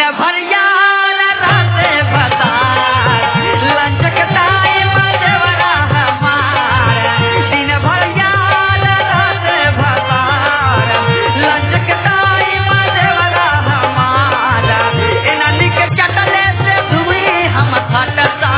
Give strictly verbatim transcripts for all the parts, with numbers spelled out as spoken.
भरिया राते बता लचकताई मजवरा हमार दिन भरिया राते बता लचकताई मजवरा हमार एननी के चटले से धुई हम फटता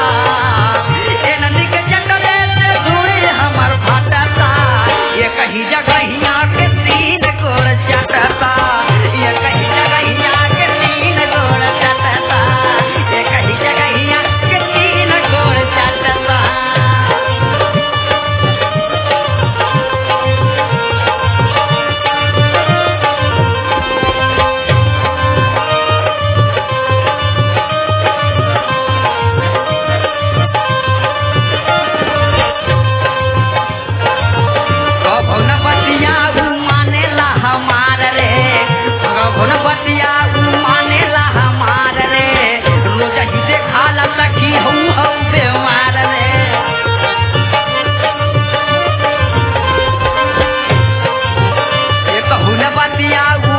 एननी के चटले से धुई हमर फटता ये कहीं जगहिया के तीन गोड़ चटता ये कहीं जगहिया के तीन गोड़ चटता ये कहीं जगहिया के तीन गोड़ चटता कभो न बतिया उ मानेला हमार रे कभो न बतिया उ मानेला हमार रे रोज ही देखाला सखी हूँ हूँ बेमार रे ये कहू न बतिया उ